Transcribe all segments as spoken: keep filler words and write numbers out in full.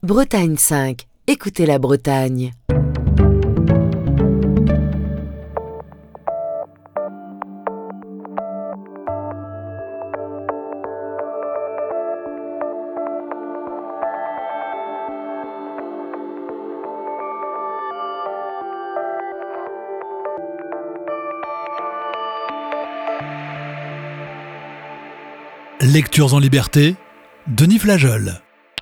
Bretagne cinq, écoutez la Bretagne. Lectures en liberté, Denis Flageol.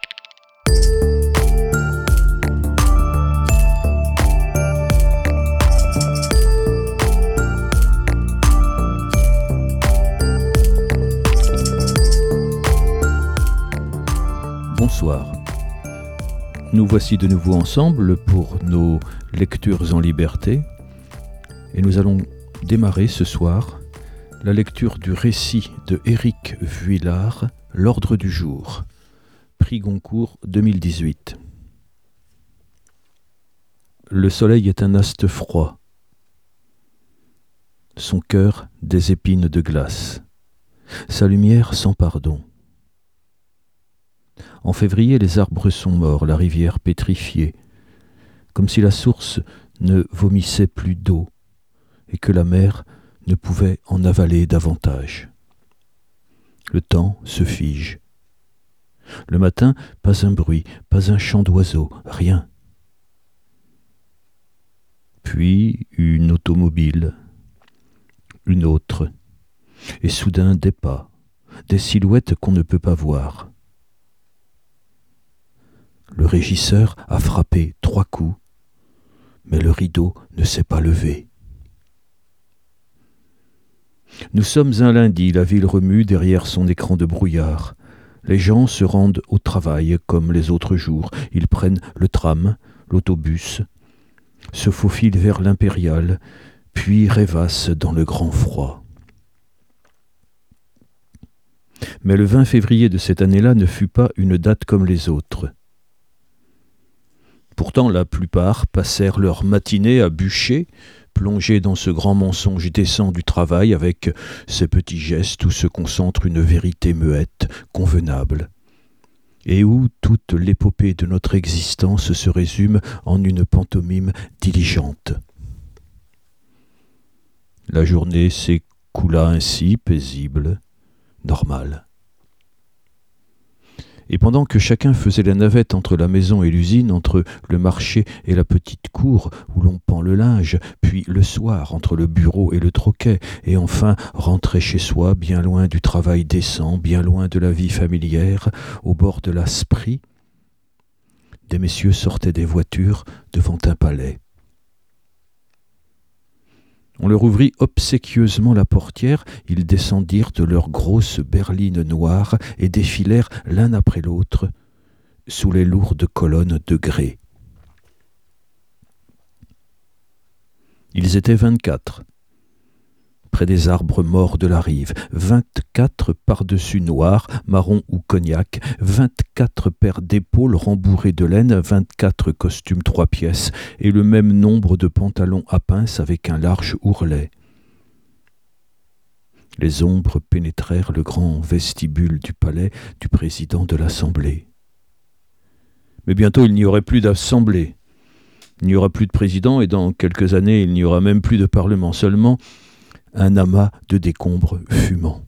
Bonsoir. Nous voici de nouveau ensemble pour nos lectures en liberté et nous allons démarrer ce soir la lecture du récit de Éric Vuillard, L'Ordre du jour, prix Goncourt deux mille dix-huit. Le soleil est un astre froid, son cœur des épines de glace, sa lumière sans pardon. En février, les arbres sont morts, la rivière pétrifiée, comme si la source ne vomissait plus d'eau et que la mer ne pouvait en avaler davantage. Le temps se fige. Le matin, pas un bruit, pas un chant d'oiseau, rien. Puis une automobile, une autre, et soudain des pas, des silhouettes qu'on ne peut pas voir. Le régisseur a frappé trois coups, mais le rideau ne s'est pas levé. Nous sommes un lundi, la ville remue derrière son écran de brouillard. Les gens se rendent au travail comme les autres jours. Ils prennent le tram, l'autobus, se faufilent vers l'Impériale, puis rêvassent dans le grand froid. Mais le vingt février de cette année-là ne fut pas une date comme les autres. Pourtant, la plupart passèrent leur matinée à bûcher, plongés dans ce grand mensonge décent du travail avec ces petits gestes où se concentre une vérité muette, convenable, et où toute l'épopée de notre existence se résume en une pantomime diligente. La journée s'écoula ainsi, paisible, normale. Et pendant que chacun faisait la navette entre la maison et l'usine, entre le marché et la petite cour où l'on pend le linge, puis le soir entre le bureau et le troquet, et enfin rentrait chez soi, bien loin du travail décent, bien loin de la vie familière, au bord de la Spree, des messieurs sortaient des voitures devant un palais. On leur ouvrit obséquieusement la portière, ils descendirent de leurs grosses berlines noires et défilèrent l'un après l'autre sous les lourdes colonnes de grès. Ils étaient vingt-quatre, près des arbres morts de la rive, vingt-quatre par-dessus noirs, marron ou cognac, vingt-quatre paires d'épaules rembourrées de laine, vingt-quatre costumes trois pièces et le même nombre de pantalons à pince avec un large ourlet. Les ombres pénétrèrent le grand vestibule du palais du président de l'Assemblée. Mais bientôt il n'y aurait plus d'Assemblée. Il n'y aura plus de président et dans quelques années il n'y aura même plus de Parlement, seulement un amas de décombres fumants.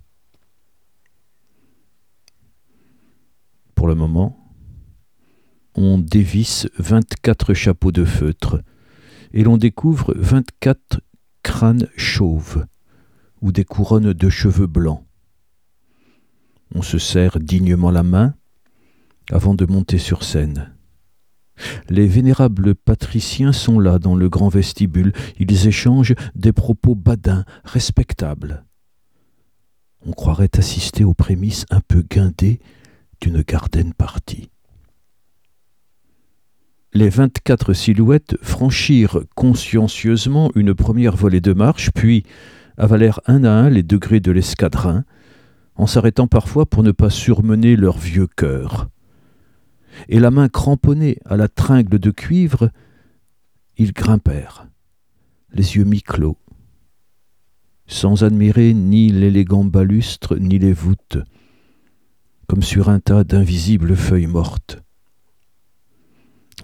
Pour le moment, on dévisse vingt-quatre chapeaux de feutre et l'on découvre vingt-quatre crânes chauves ou des couronnes de cheveux blancs. On se serre dignement la main avant de monter sur scène. Les vénérables patriciens sont là dans le grand vestibule. Ils échangent des propos badins, respectables. On croirait assister aux prémices un peu guindées d'une garden party. Les vingt-quatre silhouettes franchirent consciencieusement une première volée de marche, puis avalèrent un à un les degrés de l'escadrin, en s'arrêtant parfois pour ne pas surmener leur vieux cœur. Et la main cramponnée à la tringle de cuivre, ils grimpèrent, les yeux mi-clos, sans admirer ni l'élégant balustre ni les voûtes, comme sur un tas d'invisibles feuilles mortes.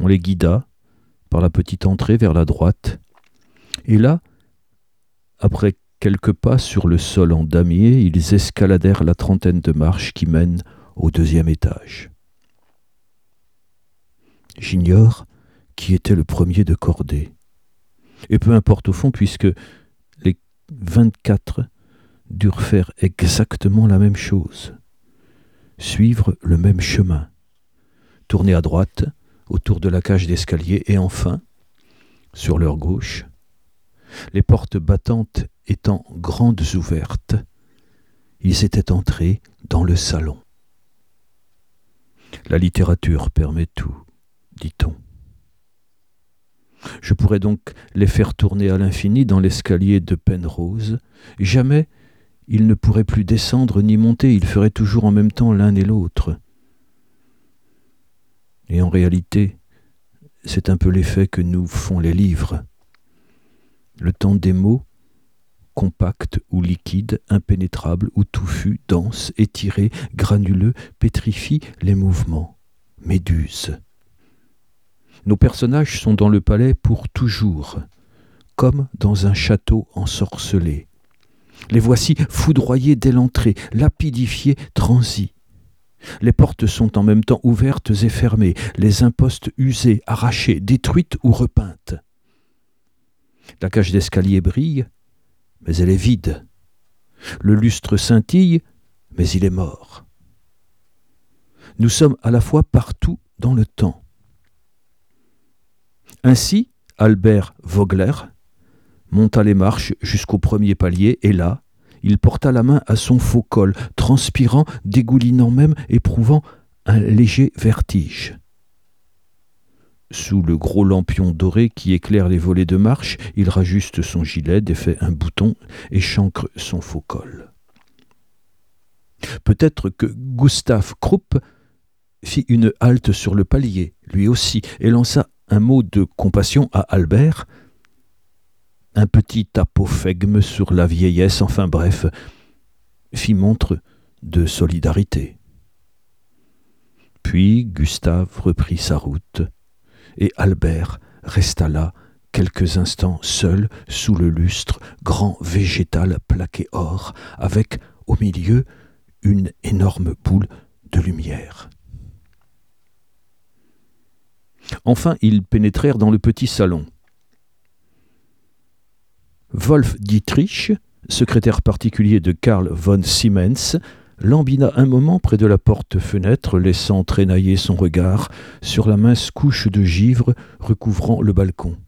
On les guida par la petite entrée vers la droite, et là, après quelques pas sur le sol en damier, ils escaladèrent la trentaine de marches qui mènent au deuxième étage. J'ignore qui était le premier de cordée. Et peu importe au fond, puisque les vingt-quatre durent faire exactement la même chose, suivre le même chemin, tourner à droite autour de la cage d'escalier et enfin, sur leur gauche, les portes battantes étant grandes ouvertes, ils étaient entrés dans le salon. La littérature permet tout, dit-on. Je pourrais donc les faire tourner à l'infini dans l'escalier de Penrose. Jamais ils ne pourraient plus descendre ni monter, ils feraient toujours en même temps l'un et l'autre. Et en réalité, c'est un peu l'effet que nous font les livres. Le temps des mots, compact ou liquide, impénétrable ou touffu, dense, étiré, granuleux, pétrifie les mouvements. Méduse. Nos personnages sont dans le palais pour toujours, comme dans un château ensorcelé. Les voici foudroyés dès l'entrée, lapidifiés, transis. Les portes sont en même temps ouvertes et fermées, les impostes usées, arrachées, détruites ou repeintes. La cage d'escalier brille, mais elle est vide. Le lustre scintille, mais il est mort. Nous sommes à la fois partout dans le temps. Ainsi, Albert Vogler monta les marches jusqu'au premier palier et là, il porta la main à son faux col, transpirant, dégoulinant même, éprouvant un léger vertige. Sous le gros lampion doré qui éclaire les volets de marche, il rajuste son gilet, défait un bouton et chancre son faux col. Peut-être que Gustave Krupp fit une halte sur le palier, lui aussi, et lança un mot de compassion à Albert, un petit apophegme sur la vieillesse, enfin bref, fit montre de solidarité. Puis Gustave reprit sa route, et Albert resta là quelques instants seul sous le lustre, grand végétal plaqué or, avec au milieu une énorme boule de lumière. Enfin, ils pénétrèrent dans le petit salon. Wolf Dietrich, secrétaire particulier de Karl von Siemens, lambina un moment près de la porte-fenêtre, laissant traînailler son regard sur la mince couche de givre recouvrant le balcon.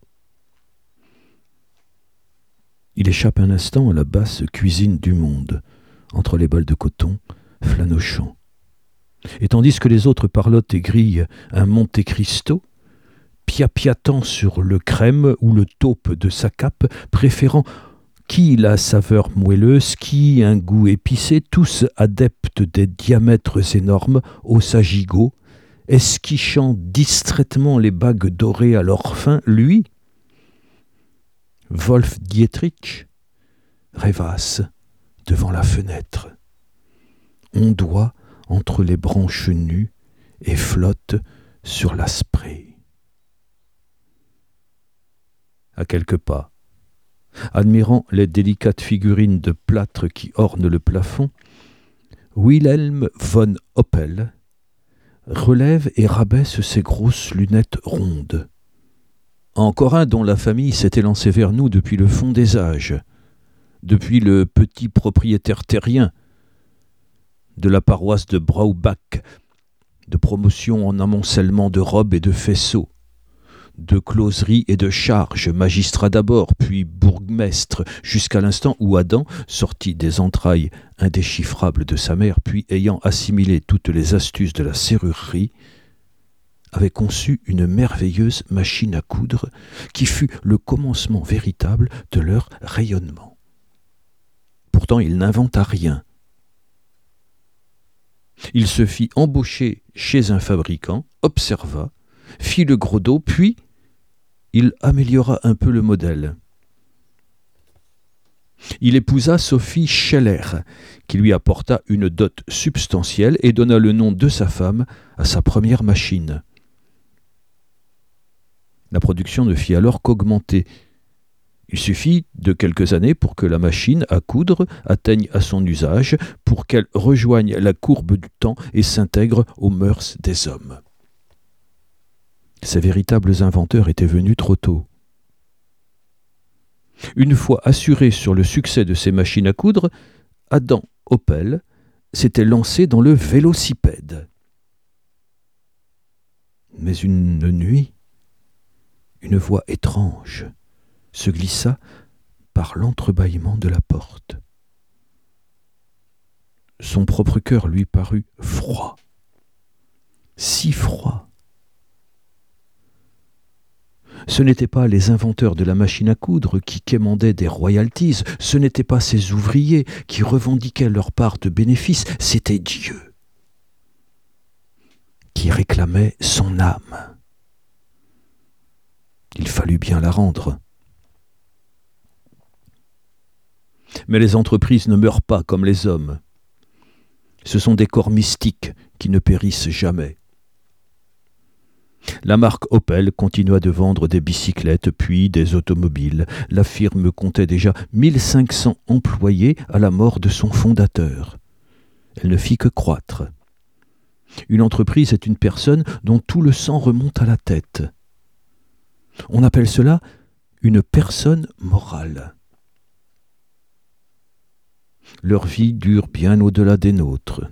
Il échappe un instant à la basse cuisine du monde, entre les balles de coton flanochant. Et tandis que les autres parlotent et grillent un Monte Cristo, piapiatant sur le crème ou le taupe de sa cape, préférant qui la saveur moelleuse, qui un goût épicé, tous adeptes des diamètres énormes, aux sagigots, esquichant distraitement les bagues dorées à leur fin, lui, Wolf Dietrich, rêvasse devant la fenêtre, ondoie entre les branches nues et flotte sur l'asprès. À quelques pas, admirant les délicates figurines de plâtre qui ornent le plafond, Wilhelm von Oppel relève et rabaisse ses grosses lunettes rondes. Encore un dont la famille s'était lancée vers nous depuis le fond des âges, depuis le petit propriétaire terrien de la paroisse de Braubach, de promotion en amoncellement de robes et de faisceaux, de closerie et de charges, magistrat d'abord, puis bourgmestre, jusqu'à l'instant où Adam, sorti des entrailles indéchiffrables de sa mère, puis ayant assimilé toutes les astuces de la serrurerie, avait conçu une merveilleuse machine à coudre qui fut le commencement véritable de leur rayonnement. Pourtant, il n'inventa rien. Il se fit embaucher chez un fabricant, observa, fit le gros dos, puis il améliora un peu le modèle. Il épousa Sophie Scheller, qui lui apporta une dot substantielle et donna le nom de sa femme à sa première machine. La production ne fit alors qu'augmenter. Il suffit de quelques années pour que la machine à coudre atteigne à son usage, pour qu'elle rejoigne la courbe du temps et s'intègre aux mœurs des hommes. Ces véritables inventeurs étaient venus trop tôt. Une fois assuré sur le succès de ces machines à coudre, Adam Opel s'était lancé dans le vélocipède. Mais une nuit, une voix étrange se glissa par l'entrebâillement de la porte. Son propre cœur lui parut froid, si froid. Ce n'étaient pas les inventeurs de la machine à coudre qui quémandaient des royalties, ce n'étaient pas ces ouvriers qui revendiquaient leur part de bénéfice, c'était Dieu qui réclamait son âme. Il fallut bien la rendre. Mais les entreprises ne meurent pas comme les hommes. Ce sont des corps mystiques qui ne périssent jamais. La marque Opel continua de vendre des bicyclettes, puis des automobiles. La firme comptait déjà mille cinq cents employés à la mort de son fondateur. Elle ne fit que croître. Une entreprise est une personne dont tout le sang remonte à la tête. On appelle cela une personne morale. Leur vie dure bien au-delà des nôtres.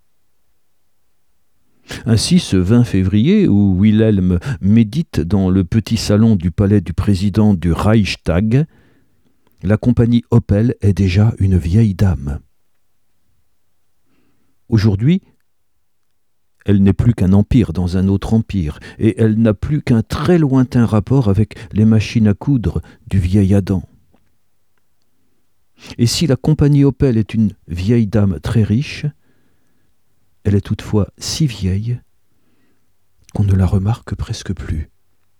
Ainsi, ce vingt février, où Wilhelm médite dans le petit salon du palais du président du Reichstag, la compagnie Opel est déjà une vieille dame. Aujourd'hui, elle n'est plus qu'un empire dans un autre empire, et elle n'a plus qu'un très lointain rapport avec les machines à coudre du vieil Adam. Et si la compagnie Opel est une vieille dame très riche, elle est toutefois si vieille qu'on ne la remarque presque plus.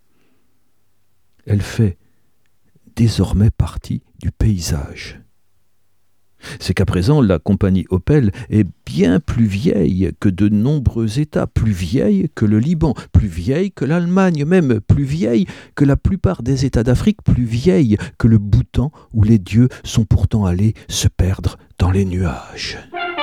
Elle fait désormais partie du paysage. C'est qu'à présent, la compagnie Opel est bien plus vieille que de nombreux États, plus vieille que le Liban, plus vieille que l'Allemagne, même plus vieille que la plupart des États d'Afrique, plus vieille que le Bhoutan où les dieux sont pourtant allés se perdre dans les nuages.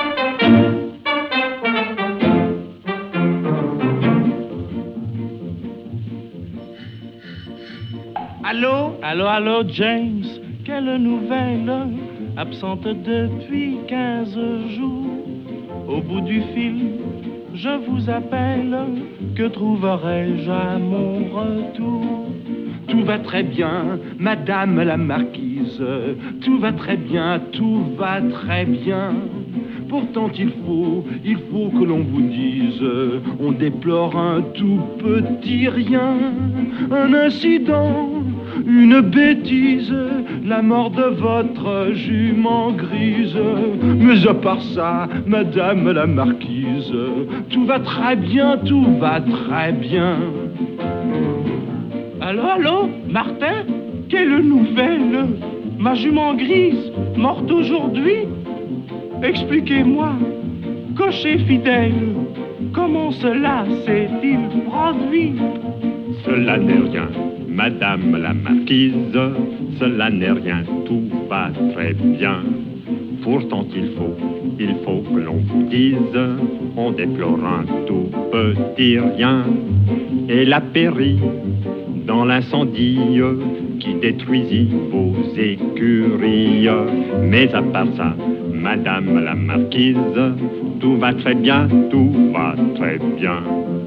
Allô? Allô, allô, James? Quelle nouvelle? Absente depuis quinze jours. Au bout du fil, je vous appelle. Que trouverai-je à mon retour? Tout va très bien, madame la marquise. Tout va très bien, tout va très bien. Pourtant il faut, il faut que l'on vous dise, on déplore un tout petit rien, un incident, une bêtise, la mort de votre jument grise. Mais à part ça, madame la marquise, tout va très bien, tout va très bien. Allô, allô, Martin? Quelle nouvelle? Ma jument grise, morte aujourd'hui? Expliquez-moi, cocher fidèle, comment cela s'est-il produit? Cela n'est rien, madame la marquise, cela n'est rien, tout va très bien. Pourtant il faut, il faut que l'on vous dise, on déplore un tout petit rien. Elle a péri dans l'incendie qui détruisit vos écuries. Mais à part ça, madame la marquise, tout va très bien, tout va très bien.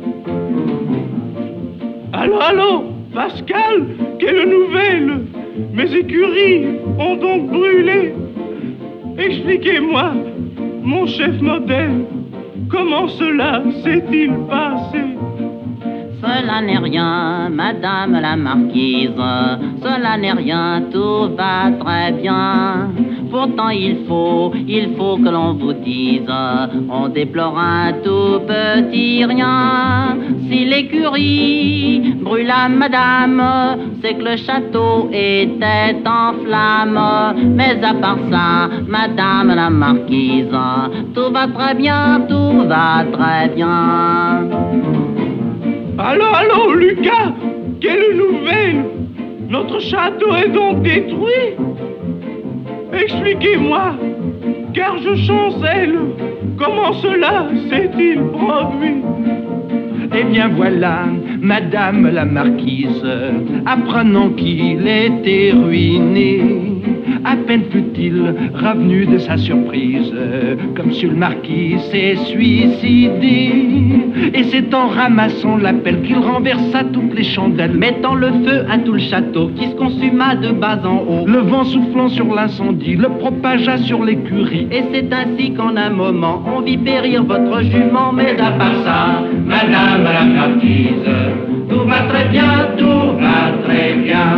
Allô, allô, Pascal, quelle nouvelle? Mes écuries ont donc brûlé. Expliquez-moi, mon chef modèle, comment cela s'est-il passé? Cela n'est rien, madame la marquise, cela n'est rien, tout va très bien. Pourtant il faut, il faut que l'on vous dise, on déplore un tout petit rien. Si l'écurie brûla, madame, c'est que le château était en flammes. Mais à part ça, madame la marquise, tout va très bien, tout va très bien. Allô, allô, Lucas? quelle nouvelle! Notre château est donc détruit? Expliquez-moi, car je chancelle. Comment cela s'est-il produit? Eh bien voilà, madame la marquise, apprenant qu'il était ruiné, à peine fut-il revenu de sa surprise, comme monsieur le marquis s'est suicidé. Et c'est en ramassant la pelle qu'il renversa toutes les chandelles, mettant le feu à tout le château qui se consuma de bas en haut. Le vent soufflant sur l'incendie le propagea sur l'écurie. Et c'est ainsi qu'en un moment on vit périr votre jument. Mais à part ça, madame la marquise, tout va très bien, tout va très bien.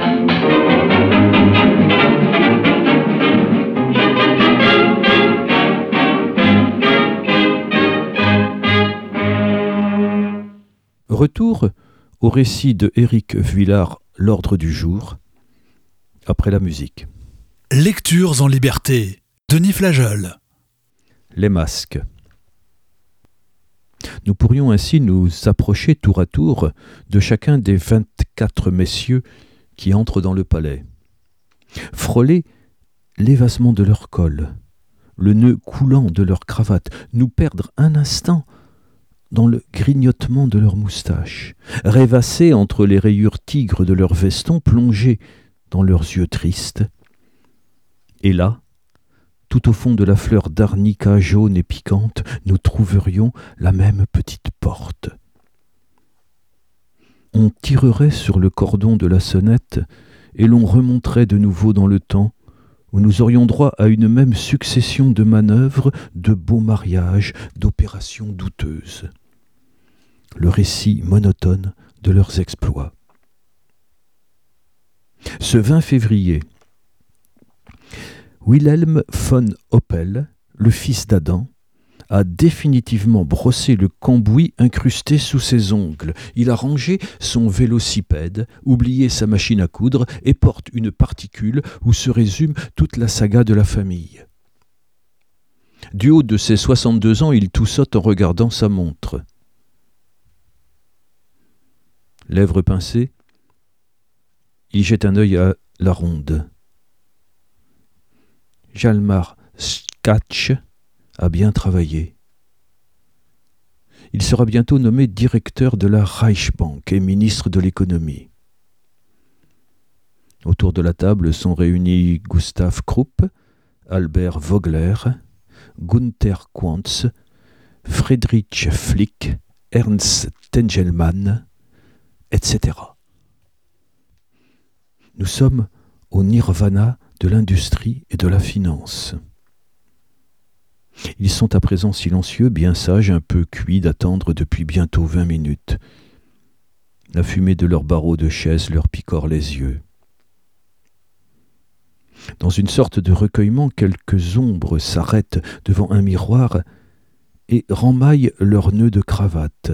Retour au récit de Éric Vuillard, L'ordre du jour, après la musique. Lectures en liberté. Denis Flageol. Les masques. Nous pourrions ainsi nous approcher tour à tour de chacun des vingt-quatre messieurs qui entrent dans le palais. Frôler l'évasement de leur col, le nœud coulant de leur cravate, nous perdre un instant dans le grignotement de leurs moustaches, rêvasser entre les rayures tigres de leurs vestons, plonger dans leurs yeux tristes. Et là, tout au fond de la fleur d'arnica jaune et piquante, nous trouverions la même petite porte. On tirerait sur le cordon de la sonnette et l'on remonterait de nouveau dans le temps où nous aurions droit à une même succession de manœuvres, de beaux mariages, d'opérations douteuses. Le récit monotone de leurs exploits. Ce vingt février, Wilhelm von Oppel, le fils d'Adam, a définitivement brossé le cambouis incrusté sous ses ongles. Il a rangé son vélocipède, oublié sa machine à coudre et porte une particule où se résume toute la saga de la famille. Du haut de ses soixante-deux ans, il toussote en regardant sa montre. Lèvres pincées, il jette un œil à la ronde. Hjalmar Schacht a bien travaillé. Il sera bientôt nommé directeur de la Reichsbank et ministre de l'économie. Autour de la table sont réunis Gustav Krupp, Albert Vogler, Gunther Quantz, Friedrich Flick, Ernst Tengelmann, et cetera. Nous sommes au nirvana de l'industrie et de la finance. Ils sont à présent silencieux, bien sages, un peu cuits d'attendre depuis bientôt vingt minutes. La fumée de leurs barreaux de chaise leur picore les yeux. Dans une sorte de recueillement, quelques ombres s'arrêtent devant un miroir et remmaillent leurs nœuds de cravate.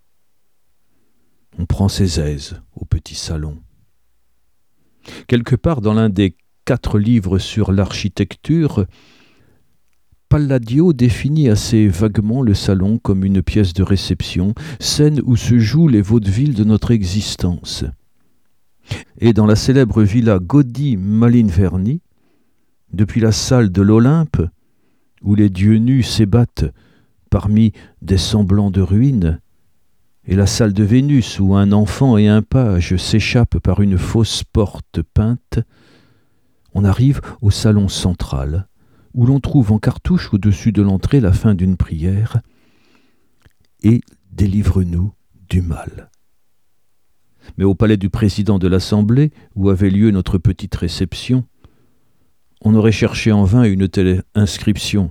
On prend ses aises au petit salon. Quelque part dans l'un des quatre livres sur l'architecture, Palladio définit assez vaguement le salon comme une pièce de réception, scène où se jouent les vaudevilles de notre existence. Et dans la célèbre villa Gaudy-Malinverni, depuis la salle de l'Olympe, où les dieux nus s'ébattent parmi des semblants de ruines, et la salle de Vénus, où un enfant et un page s'échappent par une fausse porte peinte, on arrive au salon central, où l'on trouve en cartouche au-dessus de l'entrée la fin d'une prière, et délivre-nous du mal. Mais au palais du président de l'Assemblée, où avait lieu notre petite réception, on aurait cherché en vain une telle inscription.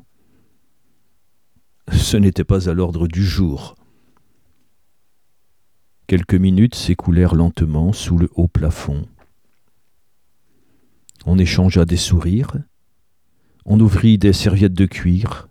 Ce n'était pas à l'ordre du jour. Quelques minutes s'écoulèrent lentement sous le haut plafond. On échangea des sourires, on ouvrit des serviettes de cuir.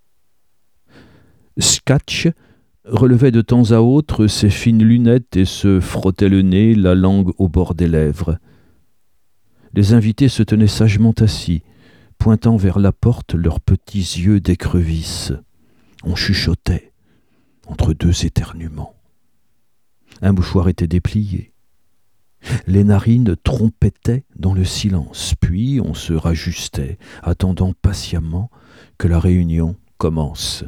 Schacht relevait de temps à autre ses fines lunettes et se frottait le nez, la langue au bord des lèvres. Les invités se tenaient sagement assis, pointant vers la porte leurs petits yeux d'écrevisse. On chuchotait entre deux éternuements. Un mouchoir était déplié, Les narines trompettaient dans le silence, puis on se rajustait, attendant patiemment que la réunion commence.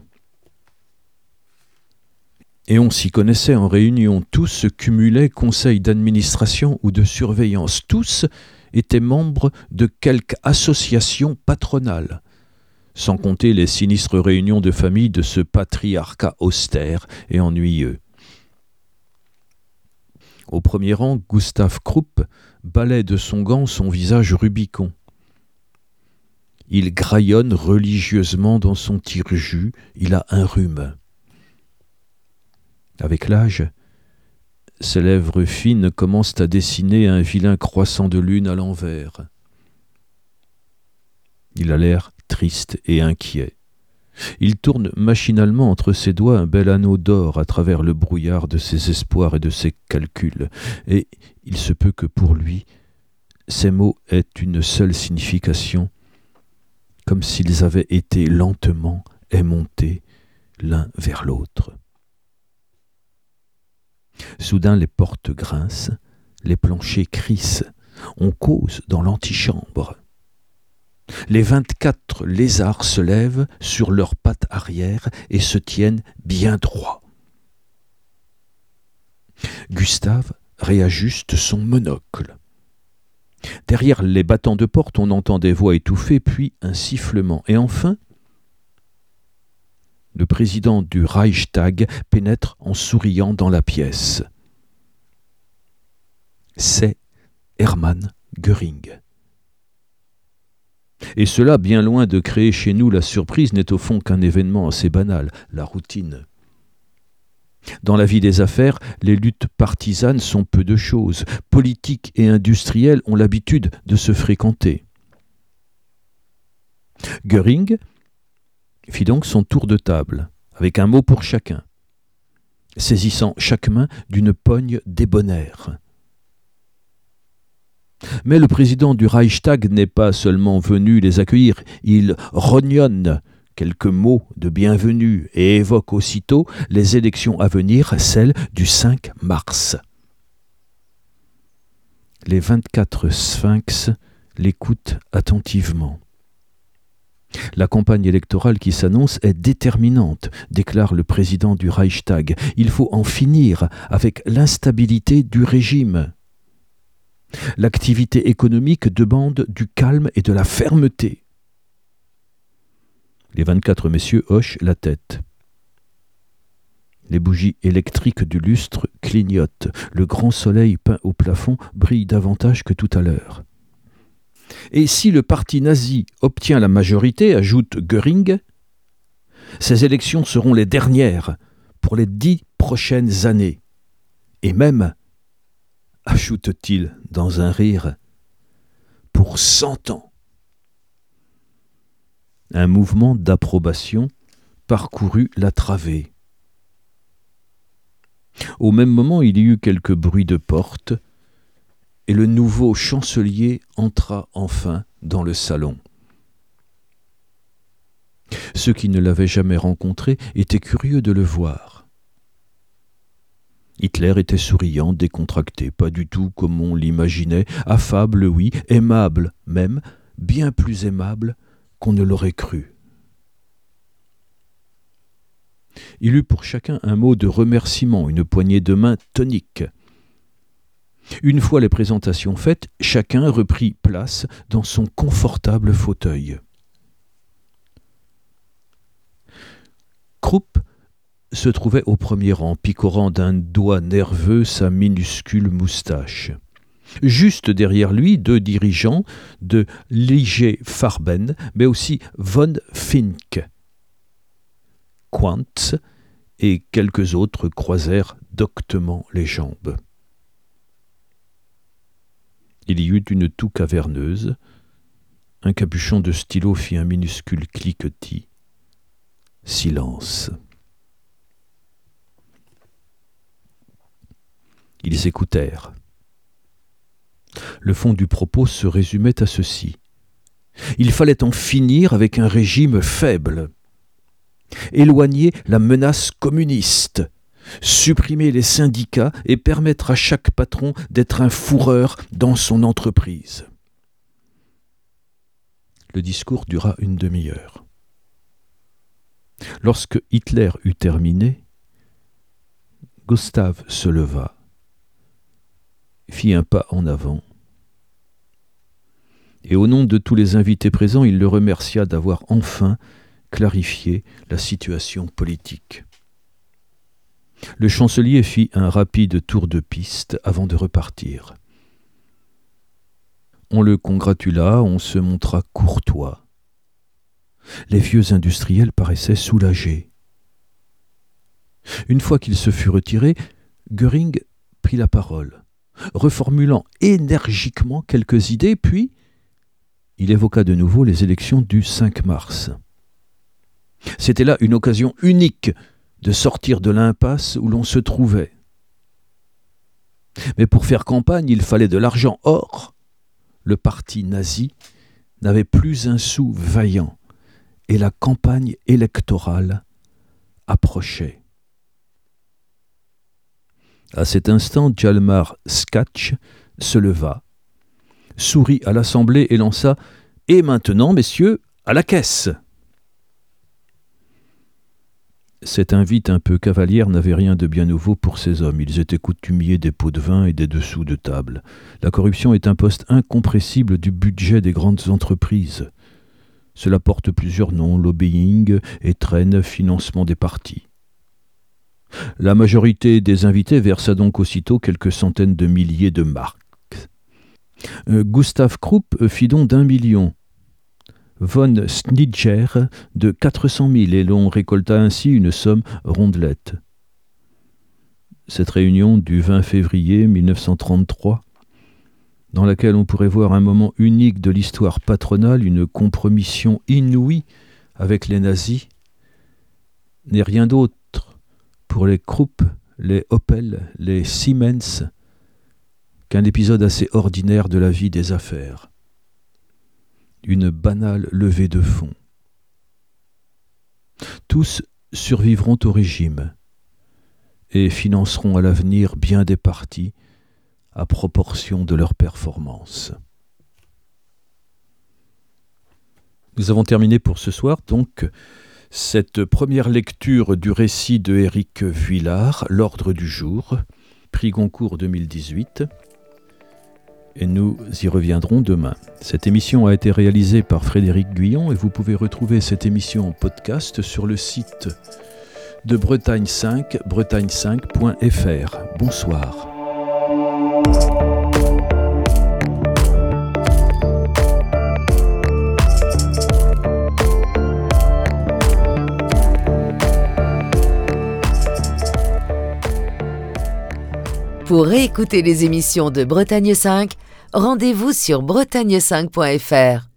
Et on s'y connaissait en réunion, tous se cumulaient conseil d'administration ou de surveillance, tous étaient membres de quelque association patronale, sans compter les sinistres réunions de famille de ce patriarcat austère et ennuyeux. Au premier rang, Gustave Krupp balaie de son gant son visage Rubicon. Il graillonne religieusement dans son tire-jus, il a un rhume. Avec l'âge, ses lèvres fines commencent à dessiner un vilain croissant de lune à l'envers. Il a l'air triste et inquiet. Il tourne machinalement entre ses doigts un bel anneau d'or à travers le brouillard de ses espoirs et de ses calculs, et il se peut que pour lui, ces mots aient une seule signification, comme s'ils avaient été lentement émontés l'un vers l'autre. Soudain les portes grincent, les planchers crissent, on cause dans l'antichambre. Les vingt-quatre lézards se lèvent sur leurs pattes arrière et se tiennent bien droits. Gustave réajuste son monocle. Derrière les battants de porte, on entend des voix étouffées, puis un sifflement. Et enfin, le président du Reichstag pénètre en souriant dans la pièce. C'est Hermann Göring. Et cela, bien loin de créer chez nous la surprise, n'est au fond qu'un événement assez banal, la routine. Dans la vie des affaires, les luttes partisanes sont peu de choses. Politiques et industriels ont l'habitude de se fréquenter. Göring fit donc son tour de table, avec un mot pour chacun, saisissant chaque main d'une pogne débonnaire. Mais le président du Reichstag n'est pas seulement venu les accueillir, il rognonne quelques mots de bienvenue et évoque aussitôt les élections à venir, celles du cinq mars. Les vingt-quatre sphinx l'écoutent attentivement. La campagne électorale qui s'annonce est déterminante, déclare le président du Reichstag. Il faut en finir avec l'instabilité du régime. L'activité économique demande du calme et de la fermeté. Les vingt-quatre messieurs hochent la tête. Les bougies électriques du lustre clignotent. Le grand soleil peint au plafond brille davantage que tout à l'heure. Et si le parti nazi obtient la majorité, ajoute Göring, ces élections seront les dernières pour les dix prochaines années. Et même, ajoute-t-il dans un rire, pour cent ans. Un mouvement d'approbation parcourut la travée. Au même moment, il y eut quelques bruits de porte, et le nouveau chancelier entra enfin dans le salon. Ceux qui ne l'avaient jamais rencontré étaient curieux de le voir. Hitler était souriant, décontracté, pas du tout comme on l'imaginait, affable, oui, aimable même, bien plus aimable qu'on ne l'aurait cru. Il eut pour chacun un mot de remerciement, une poignée de main tonique. Une fois les présentations faites, chacun reprit place dans son confortable fauteuil. Krupp se trouvait au premier rang, picorant d'un doigt nerveux sa minuscule moustache. Juste derrière lui, deux dirigeants de l'I G Farben, mais aussi von Fink. Quantz et quelques autres croisèrent doctement les jambes. Il y eut une toux caverneuse, un capuchon de stylo fit un minuscule cliquetis. Silence. Ils écoutèrent. Le fond du propos se résumait à ceci. Il fallait en finir avec un régime faible, éloigner la menace communiste, supprimer les syndicats et permettre à chaque patron d'être un fourreur dans son entreprise. Le discours dura une demi-heure. Lorsque Hitler eut terminé, Gustave se leva, fit un pas en avant, et au nom de tous les invités présents, il le remercia d'avoir enfin clarifié la situation politique. Le chancelier fit un rapide tour de piste avant de repartir. On le congratula, on se montra courtois. Les vieux industriels paraissaient soulagés. Une fois qu'il se fut retiré, Göring prit la parole, reformulant énergiquement quelques idées, puis il évoqua de nouveau les élections du cinq mars. C'était là une occasion unique de sortir de l'impasse où l'on se trouvait. Mais pour faire campagne, il fallait de l'argent. Or, le parti nazi n'avait plus un sou vaillant et la campagne électorale approchait. À cet instant, Hjalmar Schacht se leva, sourit à l'Assemblée et lança « Et maintenant, messieurs, à la caisse !» Cette invite un peu cavalière n'avait rien de bien nouveau pour ces hommes. Ils étaient coutumiers des pots de vin et des dessous de table. La corruption est un poste incompressible du budget des grandes entreprises. Cela porte plusieurs noms, lobbying, étrenne, financement des partis. La majorité des invités versa donc aussitôt quelques centaines de milliers de marks. Euh, Gustav Krupp fit don d'un million. Von Schnitger de quatre cent mille et l'on récolta ainsi une somme rondelette. Cette réunion du vingt février mille neuf cent trente-trois, dans laquelle on pourrait voir un moment unique de l'histoire patronale, une compromission inouïe avec les nazis, n'est rien d'autre pour les Krupp, les Opel, les Siemens qu'un épisode assez ordinaire de la vie des affaires. Une banale levée de fonds. Tous survivront au régime et financeront à l'avenir bien des partis à proportion de leurs performances. Nous avons terminé pour ce soir donc cette première lecture du récit de Éric Vuillard, L'Ordre du jour, prix Goncourt deux mille dix-huit. Et nous y reviendrons demain. Cette émission a été réalisée par Frédéric Guyon et vous pouvez retrouver cette émission en podcast sur le site de Bretagne cinq, bretagne cinq point f r. Bonsoir. Pour réécouter les émissions de Bretagne cinq, rendez-vous sur bretagne cinq point f r.